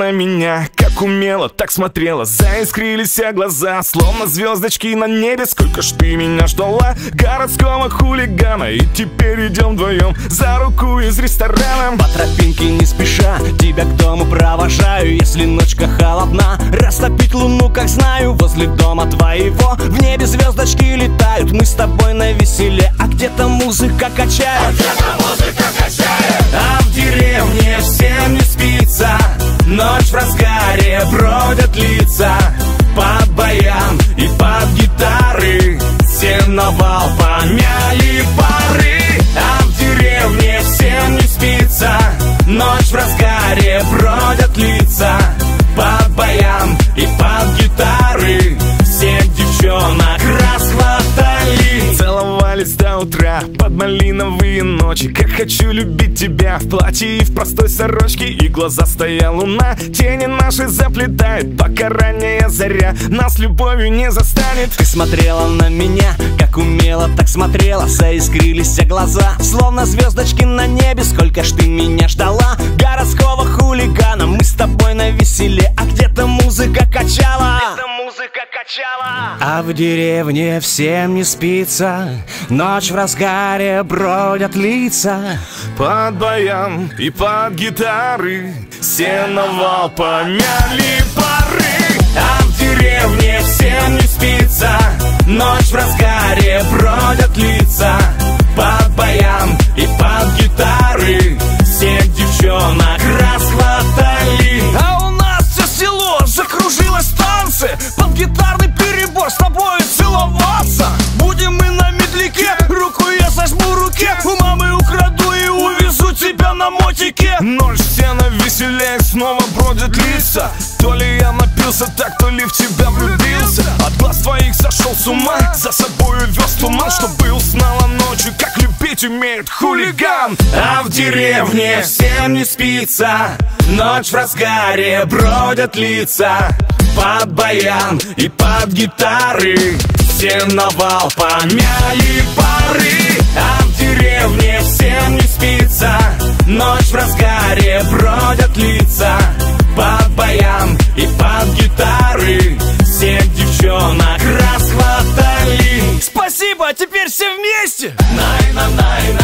на меня, как умело, так смотрела. Заискрились глаза, словно звездочки на небе. Сколько ж ты меня ждала, городского хулигана. И теперь идем вдвоем за руку из ресторана. По тропинке не спеша тебя к дому провожаю. Если ночка холодна, растопить луну, как знаю. Возле дома твоего в небе звездочки летают. Мы с тобой на веселе, а где-то музыка качает. А в деревне всем не спится, ночь в разгаре, бродят лица под баян и под гитары. Сеновал помяли пары. А в деревне всем не спится, ночь в разгаре, бродят лица под баян и под гитары. Всех девчонок расхватали, целовались до утра под малиновые ночи. Как хочу любить тебя в платье и в простой сорочке. И глазастая луна тени наши заплетает, пока ранняя заря нас любовью не застанет. Ты смотрела на меня, как умела, так смотрела. Заискрились глаза, словно звездочки на небе. Сколько ж ты меня ждала, городского хулигана. Мы с тобой на веселе, а где-то музыка качала. А в деревне всем не спится, ночь в разгаре, бродят лица под баян и под гитары. Сеновал помяли пары. А в деревне всем не спится, ночь в разгаре, бродят лица под баян и под гитары. Всех девчонок расхватали. А у нас все село закружилось в танце, под гитарный перебор с тобой целоваться. Будем мы на медляке, руку я сожму в руке. У мамы украду и увезу тебя на мотике. Ночь все на веселе, снова бродят лица. То ли я напился так, то ли в тебя влюбился. От глаз твоих сошел с ума, за собою вез туман. Чтобы узнала ночью, как любить умеет хулиган. А в деревне всем не спится, ночь в разгаре, бродят лица под баян и под гитары. Сеновал помяли пары. А в деревне всем не спится, ночь в разгаре, бродят лица под баян и под гитары. Всех девчонок расхватали. Спасибо, теперь все вместе. Най-на-най-на.